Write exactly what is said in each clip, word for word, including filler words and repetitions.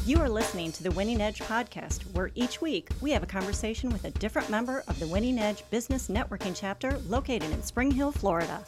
You are listening to the Winning Edge podcast, where each week we have a conversation with a different member of the Winning Edge Business Networking chapter located in Spring Hill, Florida.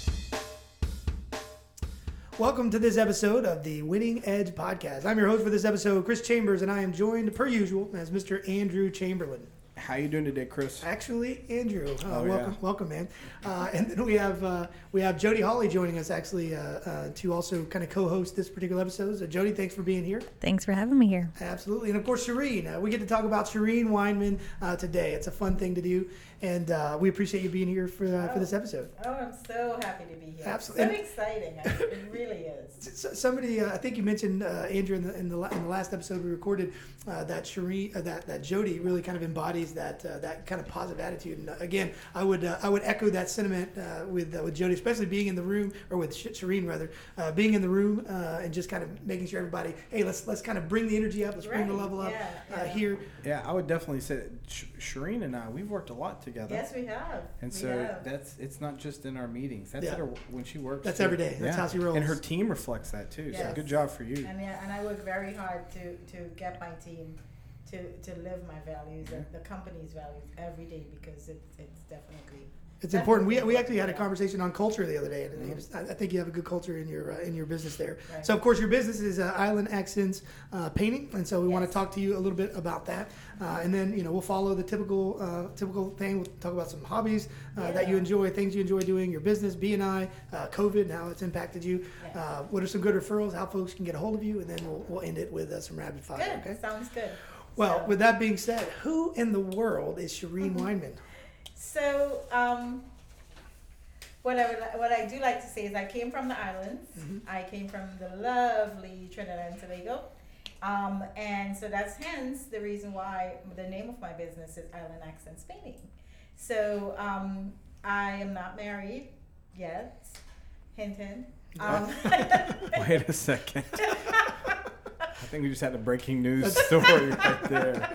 Welcome to this episode of the Winning Edge podcast. I'm your host for this episode, Chris Chambers, and I am joined, per usual, as Mister Andrew Chamberlain. How you doing today, Chris? Actually, Andrew, uh, oh, welcome, yeah. welcome, man. Uh, and then we have uh, we have Jody Hawley joining us, actually, uh, uh, to also kind of co-host this particular episode. So, Jody, thanks for being here. Thanks for having me here. Absolutely, and of course, Shireen. Uh, we get to talk about Shireen Weinman uh, today. It's a fun thing to do, and uh, we appreciate you being here for uh, oh, for this episode. Oh, I'm so happy to be here. Absolutely, so exciting. It really is. Somebody, uh, I think you mentioned uh, Andrew in the, in the in the last episode we recorded uh, that Shireen, uh, that that Jody really kind of embodies that uh, that kind of positive attitude. And uh, again, I would uh, I would echo that sentiment uh, with uh, with Jody, especially being in the room, or with Shireen rather, uh, being in the room uh, and just kind of making sure everybody, hey, let's let's kind of bring the energy up, let's right. bring the level up yeah, uh, yeah. here. Yeah, I would definitely say that Sh- Shireen and I, we've worked a lot together. Yes, we have. And we so have. that's it's not just in our meetings. That's Yeah. at her, when she works. That's too. every day. That's yeah. how she rolls. And her team reflects that too. Yes. So good job for you. And yeah, and I work very hard to, to get my team to, to live my values and the company's values every day, because it, it's definitely It's important. We we actually had a Yeah. conversation on culture the other day, and Mhm. it was- I I think you have a good culture in your uh, in your business there. Right. So of course your business is uh, Island Accents uh, Painting, and so we want to Yes. talk to you a little bit about that, uh, and then you know we'll follow the typical uh, typical thing. We'll talk about some hobbies uh, that you Yeah. enjoy, things you enjoy doing, your business, B and I, uh, COVID, and how it's impacted you. Yeah. Uh, what are some good referrals? How folks can get a hold of you, and then we'll we'll end it with uh, some rapid fire. good. Okay. Sounds good. Well, So- with that being said, who in the world is Shireen Mhm. Weinman? So, um, what I would, what I do like to say is I came from the islands. Mhm. I came from the lovely Trinidad and Tobago, um, and so that's hence the reason why the name of my business is Island Accents Painting. So um, I am not married yet. Hint, hint. Um, Wait a second. I think we just had a breaking news story right there.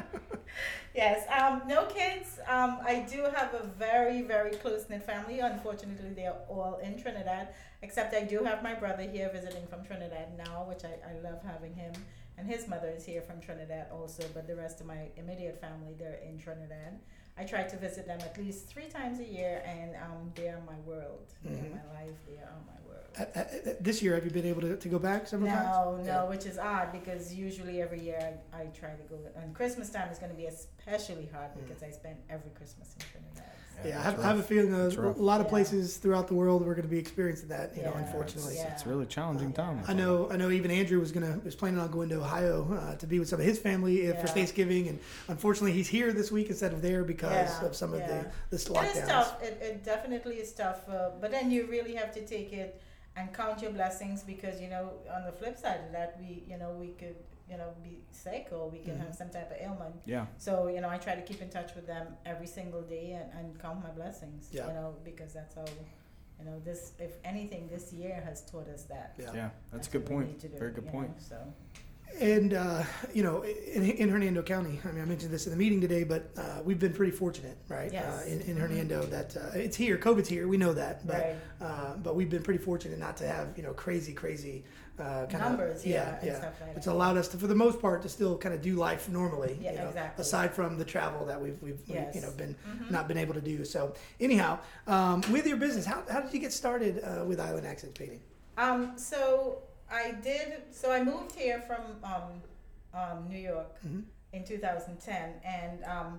Yes, um, no kids. Um, I do have a very, very close-knit family. Unfortunately, they are all in Trinidad, except I do have my brother here visiting from Trinidad now, which I, I love having him. And his mother is here from Trinidad also, but the rest of my immediate family, they're in Trinidad. I try to visit them at least three times a year, and um, they are my world. They Mhm. are my life. They are my world. Uh, uh, uh, this year, have you been able to, to go back several times? No, no, Yeah. which is odd because usually every year I, I try to go. And Christmas time is going to be especially hard Mm. because I spend every Christmas in Trinidad. So. Yeah, I it's have, I have a rough. feeling uh, It's a rough. lot of Yeah. places throughout the world we're going to be experiencing that. You know, Yeah. unfortunately. Yeah. It's a really challenging time. I know. I know. Even Andrew was gonna was planning on going to Ohio uh, to be with some of his family uh, for Yeah. Thanksgiving, and unfortunately he's here this week instead of there because Yeah, of some of yeah. the this It is lockdowns. tough. It, it definitely is tough. Uh, but then you really have to take it and count your blessings because, you know, on the flip side of that, we, you know, we could, you know, be sick or we can Mhm. have some type of ailment. Yeah. So, you know, I try to keep in touch with them every single day and, and count my blessings, Yeah. you know, because that's how, you know, this, if anything, this year has taught us that. Yeah. Yeah. That's a good what we point. need to do, Very good you point. know, so. And uh, you know, in, in Hernando County, I mean, I mentioned this in the meeting today, but uh, we've been pretty fortunate, right? Yes. Uh, in, in Mhm. Hernando, that uh, it's here. COVID's here. We know that, but Right. uh, but we've been pretty fortunate not to have you know crazy, crazy uh, kind Numbers, of yeah, and yeah. stuff like It's that. allowed us to, for the most part, to still kind of do life normally. Yeah, you know, exactly. Aside from the travel that we've we've, Yes. we've you know been Mhm. not been able to do. So anyhow, um, with your business, how how did you get started uh, with Island Accents Painting? Um, so I did. So I moved here from um, um, New York Mhm. in two thousand ten, and um,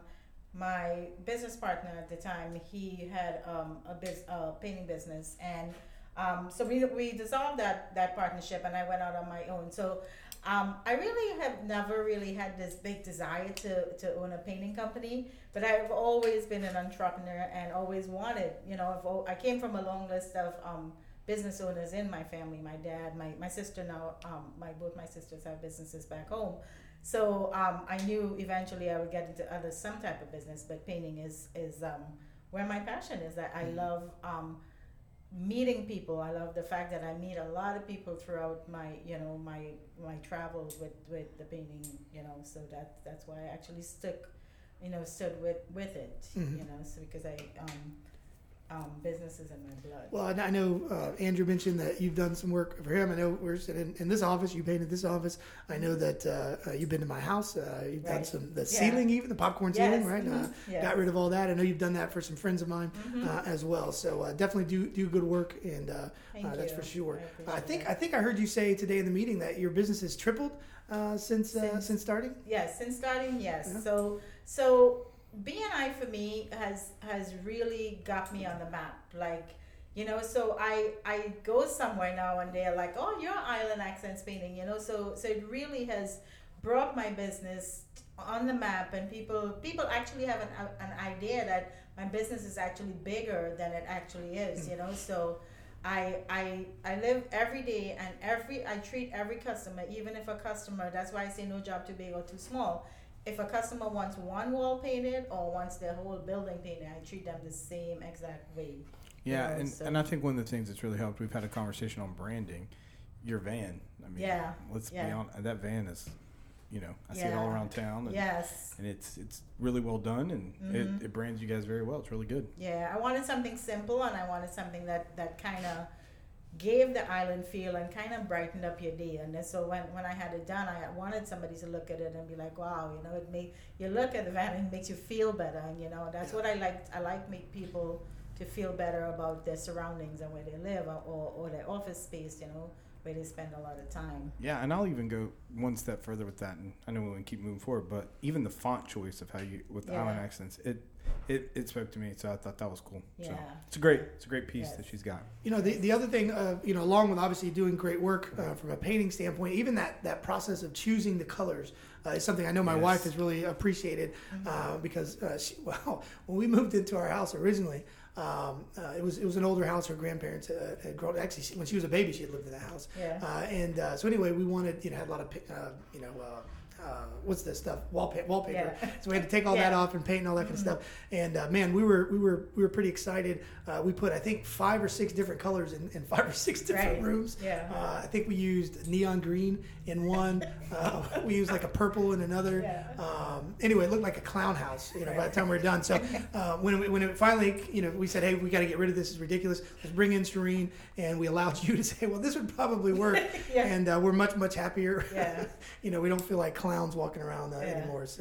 my business partner at the time, he had um, a biz, uh, painting business, and um, so we we dissolved that that partnership, and I went out on my own. So. Um, I really have never really had this big desire to, to own a painting company, but I've always been an entrepreneur and always wanted, you know, I've, al- I came from a long list of um, business owners in my family. My dad, my, my sister now, um, my both my sisters have businesses back home. So um, I knew eventually I would get into other some type of business, but painting is, is um, where my passion is. That I love um, meeting people. I love the fact that I meet a lot of people throughout my, you know, my my travels with, with the painting, you know. So that that's why I actually stuck, you know, stood with with it, Mhm. you know. So because I um, um, business is in my blood. Well, and I know uh, Andrew mentioned that you've done some work for him. I know we're sitting in this office. You painted this office. I know that uh, uh, you've been to my house. Uh, you've done Right. some the Yeah. ceiling, even the popcorn Yes. ceiling, right? Mhm. Uh, Yes. Got rid of all that. I know you've done that for some friends of mine Mhm. uh, as well. So uh, definitely do do good work, and uh, Thank uh, that's you. for sure. I I appreciate think that. I think I heard you say today in the meeting that your business has tripled uh, since, uh, Since- since starting. Yes, since starting, yes. Yeah. So so B and I for me has has really got me on the map. Like, you know, so I I go somewhere now and they're like, oh, you're Island Accents Painting, you know. So so it really has brought my business on the map, and people people actually have an an idea that my business is actually bigger than it actually is, you know. So I I I live every day, and every I treat every customer, even if a customer, that's why I say no job too big or too small. If a customer wants one wall painted or wants their whole building painted, I treat them the same exact way. Yeah, You know, and, so- and I think one of the things that's really helped, we've had a conversation on branding. Your van, I mean, Yeah, let's be yeah. honest, that van is, you know, I see it all Yeah. around town, and, Yes. and it's it's really well done, and Mhm. it, it brands you guys very well. It's really good. Yeah, I wanted something simple, and I wanted something that, that kind of gave the island feel and kind of brightened up your day. And then so when, when I had it done, I wanted somebody to look at it and be like, wow, you know, it make you look at the van and it makes you feel better. And, you know, that's what I like. I like make people to feel better about their surroundings and where they live, or, or their office space, you know, where they spend a lot of time. Yeah, and I'll even go one step further with that, and I know we want to keep moving forward, but even the font choice of how you, with the Yeah. Island accents, it, it it spoke to me, so I thought that was cool. So Yeah. it's a great, it's a great piece Yes. that she's got. You know, the, the other thing, uh, you know, along with obviously doing great work uh, from a painting standpoint, even that, that process of choosing the colors uh, is something I know my Yes. wife has really appreciated uh, because, uh, she, well, when we moved into our house originally, um, uh, it was it was an older house. Her grandparents uh, had grown. Actually, she, when she was a baby, she had lived in that house. Yeah. Uh, and uh, so anyway, we wanted, you know, had a lot of, pi- uh, you know. Uh, uh, what's this stuff? Wallpaper. Wallpaper. Yeah. So we had to take all that Yeah. off and paint and all that kind of stuff. And uh, man, we were we were we were pretty excited. Uh, we put I think five or six different colors in, in five or six different Right. rooms. Yeah. Uh, I think we used neon green in one. uh, we used like a purple in another. Yeah. Um, anyway, it looked like a clown house. You know, by the time we were done. So uh, when we, when it finally, you know, we said, hey, we got to get rid of this. It's ridiculous. Let's bring in Shireen, and we allowed you to say, well, this would probably work. Yeah. And uh, we're much much happier. Yeah. You know, we don't feel like clowns walking around uh, Yeah. anymore. So.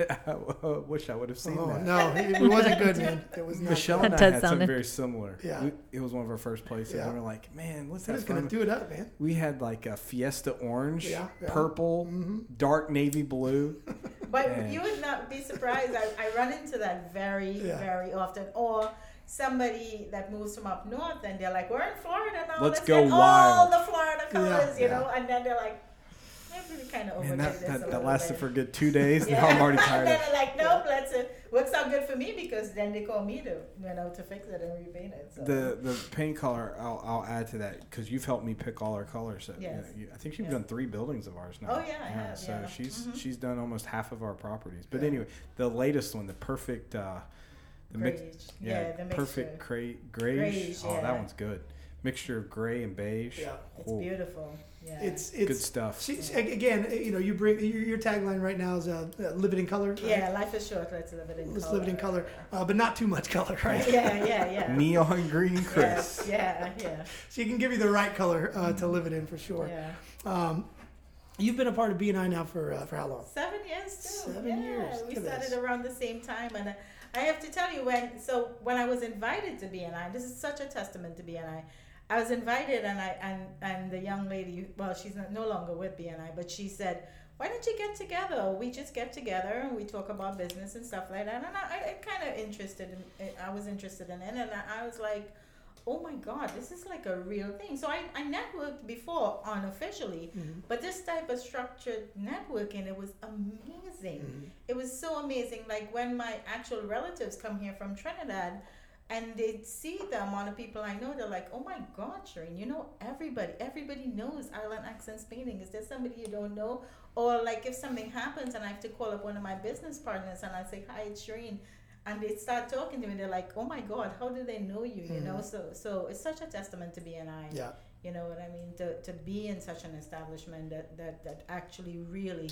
I wish I would have seen Oh, that. no, it, it wasn't good, man. It was not. Michelle good. and I That does had sound something it. very similar. Yeah. We, it was one of our first places, Yeah. and we're like, man, let's We're have just gonna fun. do it up, man. We had like a Fiesta orange, Yeah, yeah. purple, Mm-hmm. dark navy blue. But Yeah. you would not be surprised. I, I run into that very, Yeah. very often. Or somebody that moves from up north and they're like, we're in Florida now. Let's Let's, go get all wild." the Florida colors, you yeah. know. And then they're like, maybe we kind of Man, overdid that, this a that, that little lasted bit. for a good two days. Yeah. Now I'm already And tired then of they're like, nope, let's uh, works out good for me because then they call me to, you know, to fix it and repaint it. So. the the paint color. I'll, I'll add to that because you've helped me pick all our colors. So, you Yes. know, you- I think you've Yeah. done three buildings of ours now. Oh, yeah, I have, So yeah. she's Mhm. she's done almost half of our properties. But Yeah. anyway, the latest one, the perfect. Uh, the mix, Grayish. yeah, Yeah, the perfect mixture. gray, grayish. Grayish, Oh, yeah. that one's good. Mixture of gray and beige. Yeah. It's Oh, beautiful. Yeah. It's good it's stuff. she, she- again, you know, you bring your, your tagline right now is uh, uh, live it in color. right? yeah, life is short. Let's live it in Let's color. live it in color, uh, but not too much color, right? Yeah, yeah, yeah. Neon green, Chris. Yeah, yeah, yeah. She can give you the right color uh, to live it in for sure. Yeah. Um, you've been a part of B and I now for uh, for how long? Seven years too. Seven yeah, years. Look we at started this. around the same time, and uh, I have to tell you when. So when I was invited to B and I, this is such a testament to B and I. I was invited, and I and and the young lady. Well, she's not, no longer with B and I, but she said, "Why don't you get together? We just get together and we talk about business and stuff like that." And I, I kind of interested in. I was interested in it, and I, I was like, oh my God, this is like a real thing. So I, I networked before unofficially, Mm-hmm. but this type of structured networking, it was amazing. Mm-hmm. It was so amazing. Like when my actual relatives come here from Trinidad and they see the amount of people I know, they're like, oh my God, Shireen, you know everybody. Everybody knows Island Accents Painting. Is there somebody you don't know? Or like if something happens and I have to call up one of my business partners and I say, hi, it's Shireen. And they start talking to me. They're like, "Oh my God, how do they know you?" You know, so so it's such a testament to B and I. Yeah. You know what I mean? To to be in such an establishment that that that actually really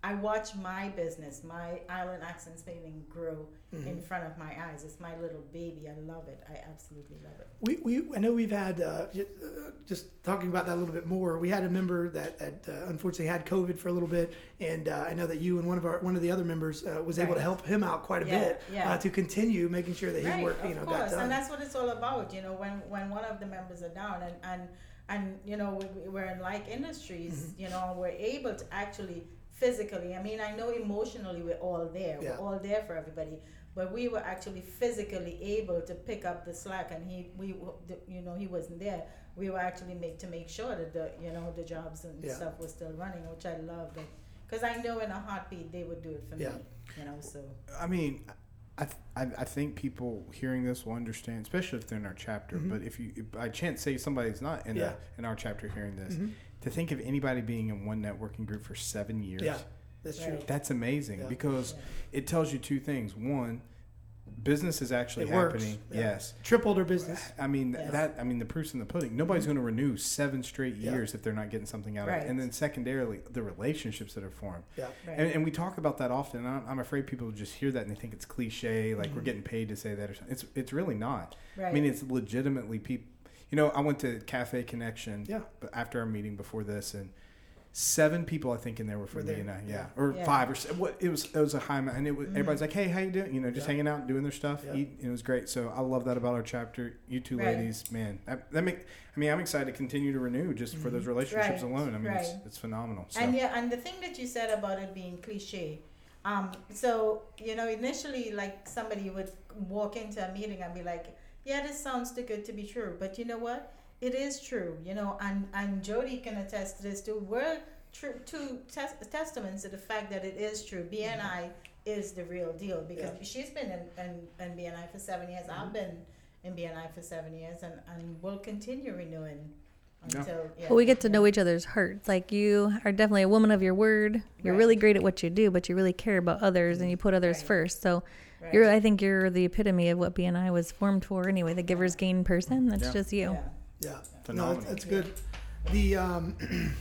I watch my business, my Island Accents Painting, grow Mm-hmm. in front of my eyes. It's my little baby. I love it. I absolutely love it. We, we I know we've had uh, just, uh, just talking about that a little bit more. We had a member that, that uh, unfortunately had COVID for a little bit, and uh, I know that you and one of our one of the other members uh, was able Right. to help him out quite a Yeah, bit yeah. Uh, to continue making sure that his Right, work you of know course, got done. and that's what it's all about. You know, when when one of the members are down, and and and you know we, we're in like industries. Mm-hmm. You know, we're able to actually physically. I mean, I know emotionally we're all there. Yeah. We're all there for everybody. But we were actually physically able to pick up the slack, and he, we, you know, he wasn't there. We were actually make to make sure that the, you know, the jobs and Yeah. stuff was still running, which I loved. Because I know in a heartbeat they would do it for Yeah. me. You know, so. I mean, I, th- I I think people hearing this will understand, especially if they're in our chapter. Mm-hmm. But if you, if by chance, say somebody's not in Yeah. the, in our chapter hearing this, Mhm. to think of anybody being in one networking group for seven years, Yeah, that's true. Right. that's amazing Yeah. because Yeah. it tells you two things. One, business is actually It works. happening. Yeah. Yes. Tripled our business. I mean Yes. that. I mean the proof's in the pudding. Nobody's going to renew seven straight Yeah. years if they're not getting something out of Right. it. And then secondarily, the relationships that are formed. Yeah. Right. And, and we talk about that often. And I'm, I'm afraid people just hear that and they think it's cliche, like we're getting paid to say that or something. It's it's really not. Right. I mean, it's legitimately people. You know, I went to Cafe Connection. Yeah. But after our meeting before this, and seven people I think in there were from Were me there. and I. Yeah. Yeah. or Yeah. five or se- what it was. It was a high amount, and it was, everybody's like, "Hey, how you doing?" You know, just Yeah. hanging out, and doing their stuff. Yeah. Eat, and it was great. So I love that about our chapter. You two Right. ladies, man, that, that make. I mean, I'm excited to continue to renew just for those relationships Right. alone. I mean, it's, Right. it's phenomenal. So. And yeah, and the thing that you said about it being cliche, um, so you know, initially, like somebody would walk into a meeting and be like, "Yeah, this sounds too good to be true," but you know what? It is true, you know, and and Jody can attest to this too. We're true two tes- testaments to the fact that it is true. B N I is the real deal because Yeah. she's been in, in, in B N I for seven years. I've been in B N I for seven years, and and we'll continue renewing Yeah. until. Yeah. But we get to know each other's hearts. Like you are definitely a woman of your word. You're Right. really great at what you do, but you really care about others and you put others Right. first. So Right. you're, I think you're the epitome of what B N I was formed for anyway. The giver's gain person. That's Yeah. just you. Yeah. Yeah, no, Phenomenal. that's, that's good. The um,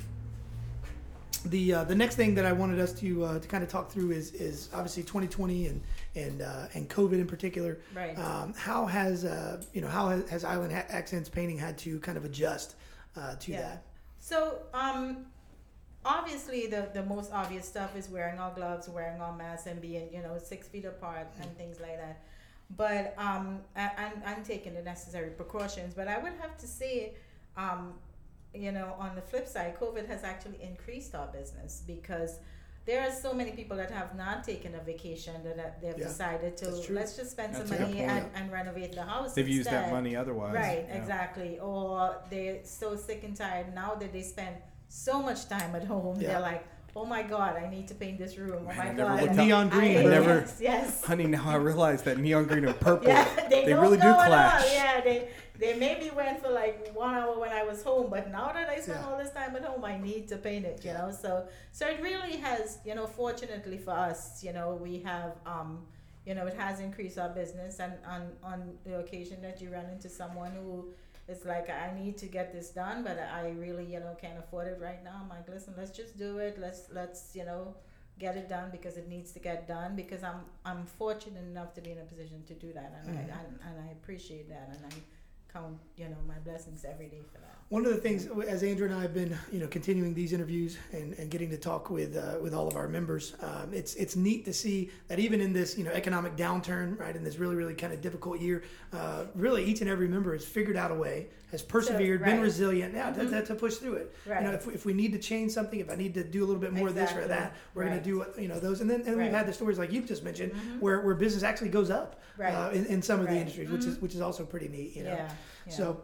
the uh, the next thing that I wanted us to uh, to kind of talk through is is obviously twenty twenty and and uh, and COVID in particular. Right. Um, how has uh, you know how has, has Island ha- Accents Painting had to kind of adjust uh, to Yeah. that? So, um, obviously, the, the most obvious stuff is wearing our gloves, wearing our masks, and being, you know, six feet apart and things like that. But um, I, I'm, I'm taking the necessary precautions. But I would have to say, um, you know, on the flip side, COVID has actually increased our business because there are so many people that have not taken a vacation that that they've Yeah, decided to, that's true. let's just spend That's some a good money point. and, and renovate the house. They've used that instead. money otherwise. Right, Yeah. exactly. Or they're so sick and tired now that they spend so much time at home. Yeah. They're like, oh my God, I need to paint this room. Oh Man, my I never God. looked up- Neon green. I, I never- Yes, yes. Honey, now I realize that neon green and purple, Yeah, they, they don't really do go at all. clash. Yeah, they they maybe went for like one hour when I was home, but now that I spend Yeah. all this time at home, I need to paint it. You Yeah. know, so so it really has, you know, fortunately for us, you know, we have, um, you know, it has increased our business, and on on the occasion that you run into someone who is like, I need to get this done, but I really, you know, can't afford it right now. I'm like, listen, let's just do it. Let's let's you know. get it done because it needs to get done because I'm I'm fortunate enough to be in a position to do that, and Mhm. I and, and I appreciate that, and I count, you know, my blessings every day for that. One of the things, as Andrew and I have been, you know, continuing these interviews and, and getting to talk with uh, with all of our members, um, it's it's neat to see that even in this, you know, economic downturn, right, in this really really kind of difficult year, uh, really each and every member has figured out a way, has persevered, been right. resilient, yeah, Mhm. to, to push through it. Right. You know, if we, if we need to change something, if I need to do a little bit more of this or Exactly. that, we're Right. going to do what, you know, those. And then and we've Right. had the stories like you've just mentioned, Mhm. where, where business actually goes up Right. uh, in, in some of the Right. industries, which is Mhm. which is also pretty neat. You know. Yeah. yeah. So,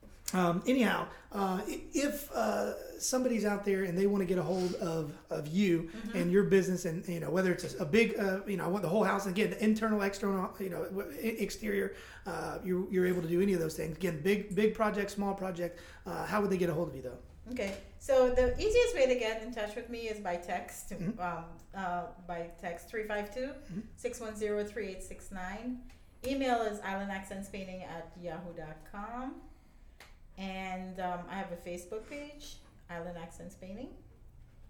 um, anyhow, uh, i- if uh, somebody's out there and they want to get a hold of, of you Mm-hmm. and your business, and you know whether it's a, a big, uh, you know, I want the whole house, again, internal, external, you know, w- e- exterior, uh, you're, you're able to do any of those things. Again, big big project, small project. Uh, how would they get a hold of you though? Okay, so the easiest way to get in touch with me is by text. Mhm. Um, uh, by text three five two, six one zero, three eight six nine. Email is islandaccentspainting at yahoo dot com. And um, I have a Facebook page, Island Accents Painting.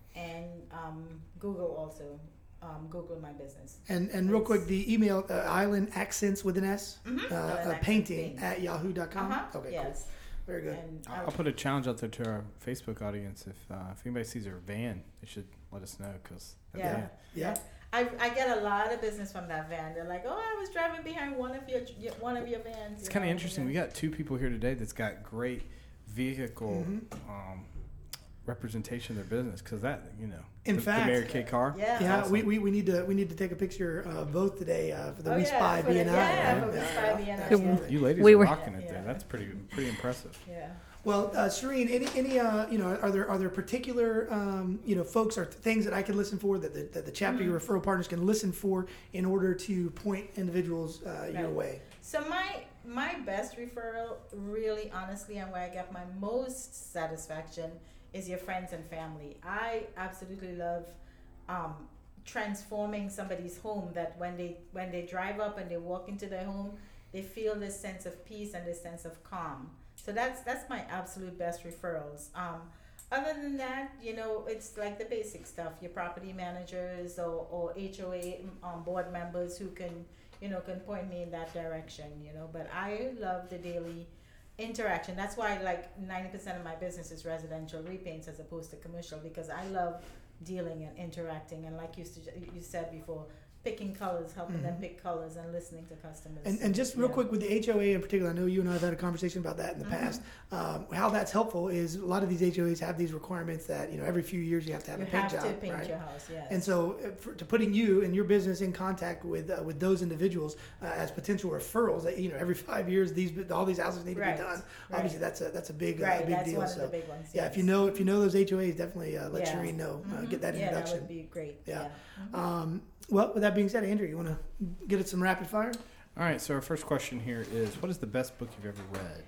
and um, Google also. Um, Google my business. And and real It's- quick, the email uh, Island Accents with an S, Mhm. uh, Island uh, Accents painting Paint. at yahoo dot com. Uh-huh. Okay, yes. cool. Very good. And I'll, I'll- I'll put a challenge out there to our Facebook audience. If uh, if anybody sees our van, they should let us know because Yeah. van. Yeah. I, I get a lot of business from that van. They're like, "Oh, I was driving behind one of your your- one of your vans." It's you kind of know, interesting. and We then- got two people here today that's got great vehicle Mhm. um, representation of their business because that you know In the, fact- the Mary Kay car. Yeah. Yeah, Awesome. we, we, we need to we need to take a picture of both today uh, for the Oh, We yeah, Spy for the- B and I. yeah, right? for We Yeah, Spy yeah, B and I. absolutely. You ladies We are were- rocking it Yeah. there. That's pretty pretty impressive. Yeah. Well, uh, Shireen, any any uh, you know are there are there particular um, you know folks or th- things that I can listen for that the, that the chapter Mm-hmm. your referral partners can listen for in order to point individuals uh, your Right. way? So my my best referral, really honestly, and where I get my most satisfaction is your friends and family. I absolutely love um, transforming somebody's home. That when they when they drive up and they walk into their home, they feel this sense of peace and this sense of calm. So that's that's my absolute best referrals. Um, other than that, you know, it's like the basic stuff. Your property managers or, or H O A um, board members who can, you know, can point me in that direction, you know. But I love the daily interaction. That's why like ninety percent of my business is residential repaints as opposed to commercial, because I love dealing and interacting. And like you, su- you said before, picking colors, helping them pick colors and listening to customers. And, and just real Yeah. quick with the H O A in particular, I know you and I have had a conversation about that in the Mhm. past. Um, how that's helpful is a lot of these H O As have these requirements that you know every few years you have to have You a paint have job, to paint right? your house, yes. And so, uh, for, to putting you and your business in contact with uh, with those individuals uh, as potential referrals, that you know every five years these all these houses need to Right, be done. right. Obviously, that's a that's a big right, uh, big that's deal. one so, of the big ones. yeah, yes. if you know if you know those H O As, definitely uh, let Yeah. Shireen know. Uh, Mhm. get that Yeah, introduction. that would be great. Yeah. Yeah. Um, well, with that being said, Andrew, you want to get it some rapid fire? All right. So our first question here is, what is the best book you've ever read?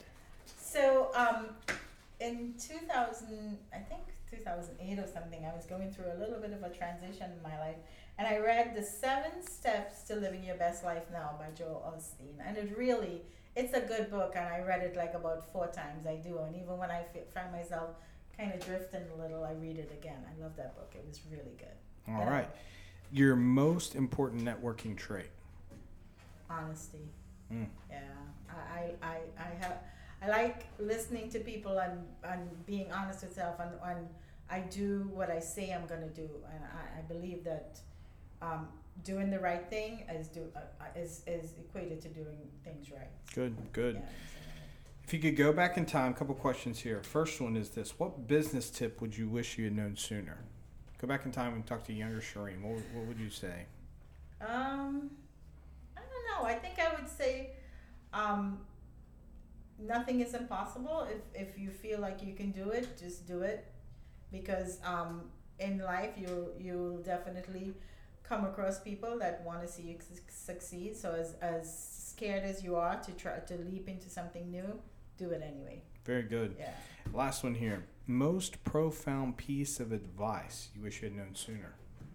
So, um, in two thousand, I think two thousand eight or something, I was going through a little bit of a transition in my life, and I read The Seven Steps to Living Your Best Life Now by Joel Osteen, and it really, it's a good book, and I read it like about four times. I do, and even when I f- find myself kind of drifting a little, I read it again. I love that book. It was really good. All Yeah. right. Your most important networking trait. Honesty. Mm. Yeah, I, I, I, I have, I like listening to people and, and being honest with self, and, and I do what I say I'm gonna do, and I, I believe that um, doing the right thing is do uh, is is equated to doing things right. Good. Good. Yeah, If you could go back in time, a couple questions here. First one is this: what business tip would you wish you had known sooner? Go back in time and talk to younger Shireen. What, what would you say? so, um, I don't know. I think I would say, um, nothing is impossible. If if you feel like you can do it, just do it, because um, in life you you'll definitely come across people that want to see you su- succeed. So as as scared as you are to try to leap into something new, do it anyway. Very good. Yeah. Last one here. Most profound piece of advice you wish you had known sooner.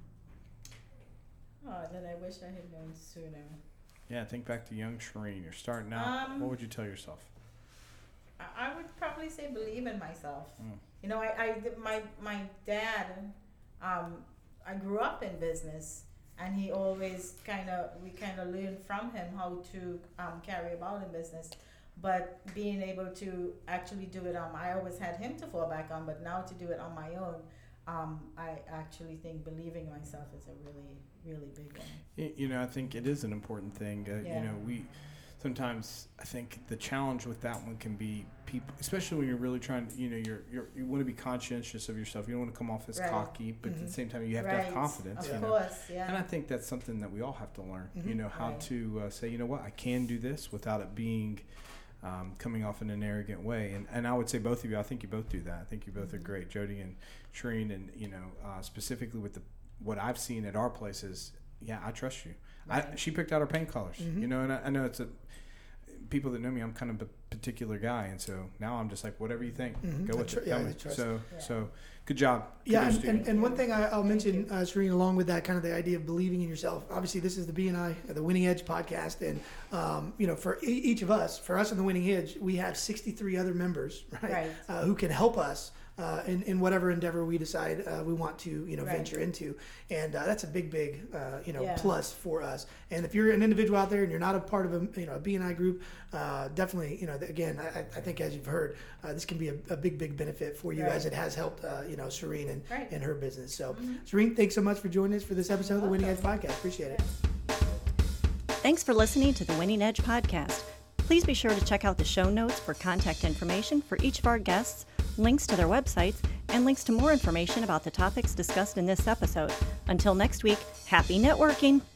Oh, that I wish I had known sooner. Yeah, think back to young Shireen. You're starting out. Um, what would you tell yourself? I, I would probably say believe in myself. Mm. You know, I, I my my dad, um, I grew up in business, and he always kind of we kind of learned from him how to um, carry about in business. But being able to actually do it on, I always had him to fall back on, but now to do it on my own, um, I actually think believing in myself is a really, really big one. You, you know, I think it is an important thing. Uh, Yeah. You know, we sometimes I think the challenge with that one can be people, especially when you're really trying. You know, you're, you're you want to be conscientious of yourself. You don't want to come off as Right. cocky, but at Mhm. the same time, you have right. to have confidence. Of you know? course, yeah. And I think that's something that we all have to learn. Mhm. You know, how Right. to uh, say, you know what, I can do this without it being um, coming off in an arrogant way. And and I would say both of you, I think you both do that. I think you both are Mhm. great, Jody and Shireen. And you know, uh, specifically with the what I've seen at our places, yeah, I trust you. I, Right. she picked out her paint colors. Mhm. You know, and I, I know it's a people that know me, I'm kind of a particular guy, and so now I'm just like, whatever you think, Mhm. go I with tr- it. yeah, Tell I me. trust. So Yeah. so good job. Yeah, Kudos and, to you. and, and one thing I, I'll Thank mention, you. uh, Shireen, along with that kind of the idea of believing in yourself. Obviously, this is the B and I, the Winning Edge podcast, and um, you know, for e- each of us, for us in the Winning Edge, we have sixty-three other members, right, Right. Uh, who can help us uh, in, in whatever endeavor we decide uh, we want to, you know, Right. venture into. And uh, that's a big, big, uh, you know, Yeah. plus for us. And if you're an individual out there and you're not a part of a, you know, a B and I group, uh, definitely, you know, again, I, I think as you've heard, uh, this can be a, a big, big benefit for you Right. as it has helped, uh, you know, Shireen and, Right. and her business. So, Shireen, thanks so much for joining us for this episode of the Winning Edge Podcast. Appreciate it. Thanks for listening to the Winning Edge podcast. Please be sure to check out the show notes for contact information for each of our guests, links to their websites, and links to more information about the topics discussed in this episode. Until next week, happy networking!